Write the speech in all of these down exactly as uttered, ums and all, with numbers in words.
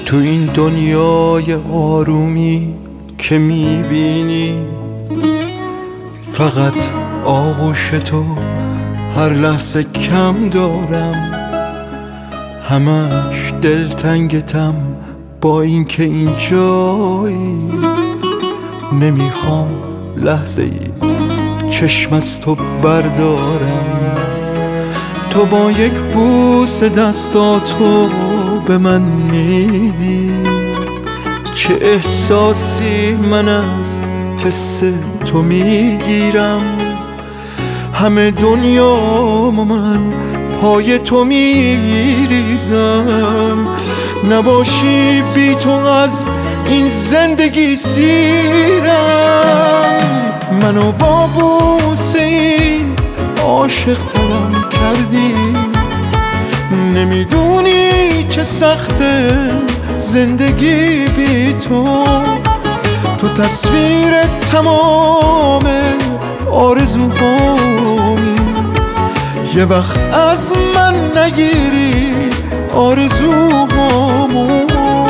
تو این دنیای آرومی که میبینی فقط آغوش تو هر لحظه کم دارم، همش دلتنگتم با این که اینجایی. نمیخوام لحظه ای چشم از تو بردارم، تو با یک بوس دستاتو به من میدی. چه احساسی من از حس تو میگیرم، همه دنیا من پای تو میریزم. نباشی بی تو از این زندگی سیرم. منو با بوسه این عاشق ترم کردی، نمیدونی چه سخته زندگی بی تو. تو تصویر تمام آرزوهامی، یه وقت از من نگیری آرزوهامو.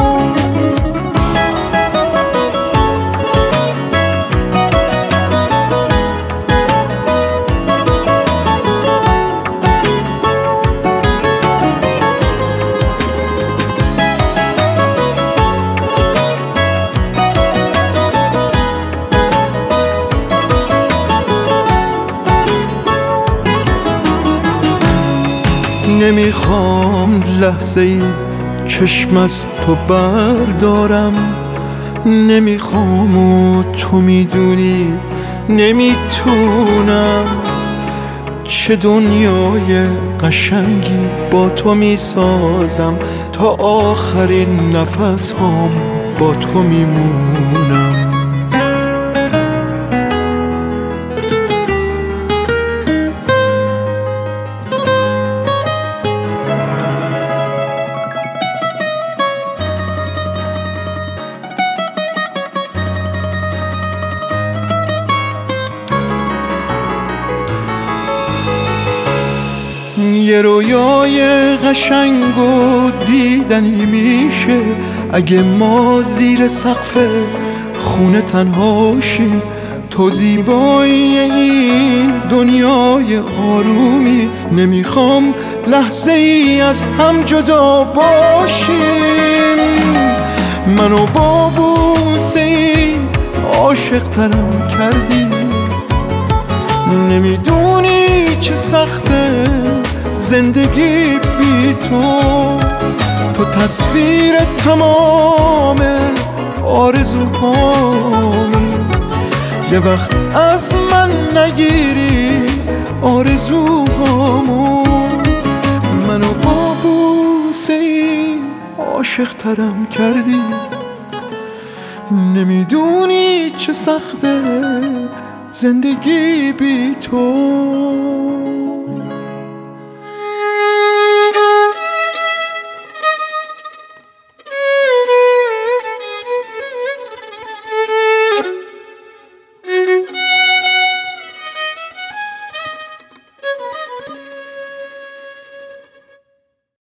نمیخوام لحظه ای چشم از تو بردارم، نمیخوام و تو میدونی نمیتونم. چه دنیای قشنگی با تو میسازم، تا آخرین نفس هم با تو میمونم. یه رویای قشنگ و دیدنی میشه اگه ما زیر سقف خونه تنهاشیم. تو زیبایی این دنیای آرومی، نمیخوام لحظه ای از هم جدا باشیم. منو با بوسه ای عاشق ترم کردی، نمیدونی چه سخته زندگی بی تو. تو تصویر تمام آرزوهامی، یه وقت از من نگیری آرزوهامو. منو با بوسه ای عاشق ترم کردی، نمیدونی چه سخته زندگی بی تو.